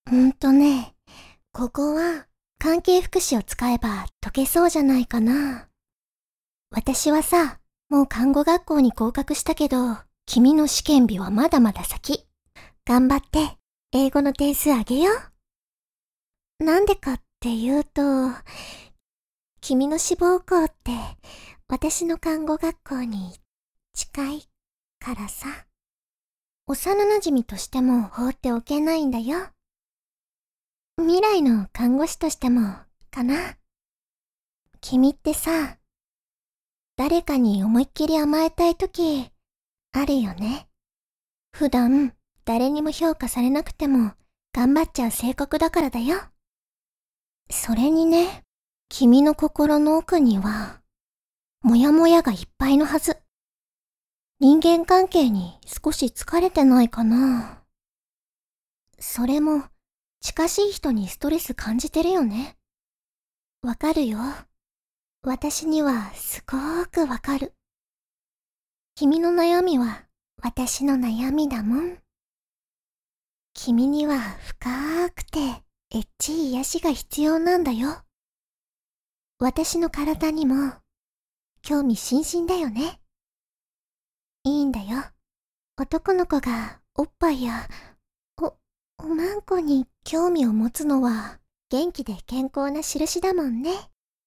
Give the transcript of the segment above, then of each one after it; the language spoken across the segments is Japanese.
ここは関係福祉を使えば解けそうじゃないかな。私はさ、もう看護学校に合格したけど、君の試験日はまだまだ先。頑張って、英語の点数上げよう。なんでかっていうと、君の志望校って私の看護学校に近いからさ。幼馴染としても放っておけないんだよ。未来の看護師としてもかな。君ってさ、誰かに思いっきり甘えたいときあるよね。普段誰にも評価されなくても頑張っちゃう性格だからだよ。それにね、君の心の奥にはモヤモヤがいっぱいのはず。人間関係に少し疲れてないかな。それも近しい人にストレス感じてるよね。わかるよ。私にはすごーくわかる。君の悩みは私の悩みだもん。君には深くてエッチい癒しが必要なんだよ。私の体にも興味津々だよね。いいんだよ。男の子がおっぱいやおまんこに興味を持つのは元気で健康な印だもんね。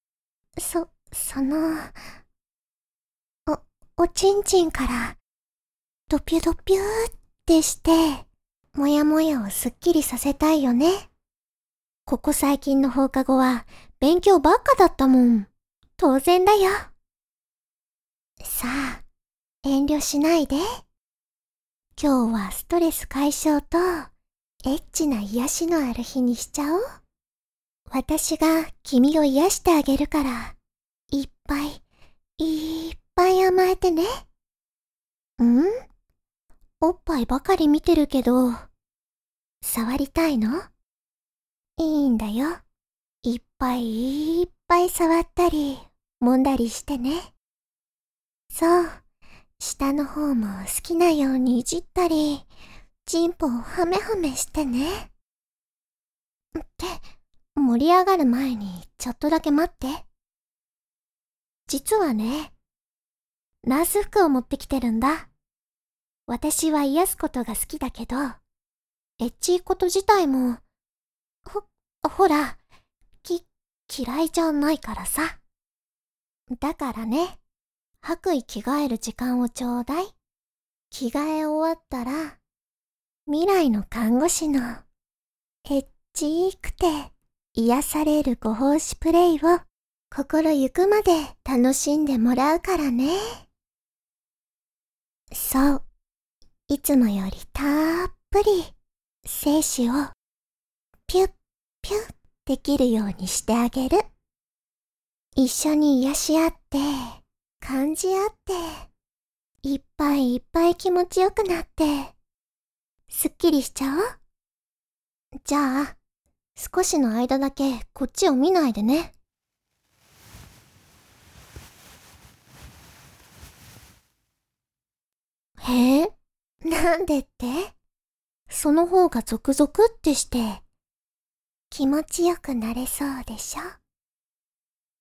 おちんちんからドピュドピューってしてもやもやをすっきりさせたいよね。ここ最近の放課後は勉強ばっかだったもん。当然だよ。さあ、遠慮しないで。今日はストレス解消とエッチな癒しのある日にしちゃおう。私が君を癒してあげるから、いっぱい甘えてね。おっぱいばかり見てるけど、触りたいの？いいんだよ。いっぱい触ったり、揉んだりしてね。そう、下の方も好きなようにいじったり、チンポをハメハメしてね。って、盛り上がる前にちょっとだけ待って。実はね、ナース服を持ってきてるんだ。私は癒すことが好きだけど、エッチいこと自体も、ほら、嫌いじゃないからさ。だからね、白衣着替える時間をちょうだい。着替え終わったら、未来の看護師のエッチーくて癒されるご奉仕プレイを心ゆくまで楽しんでもらうからね。そう、いつもよりたっぷり精子をピュッピュッできるようにしてあげる。一緒に癒し合って、感じ合って、いっぱい気持ちよくなって、すっきりしちゃおう。じゃあ、少しの間だけこっちを見ないでね。へえ、なんでって？その方がゾクゾクってして、気持ちよくなれそうでしょ？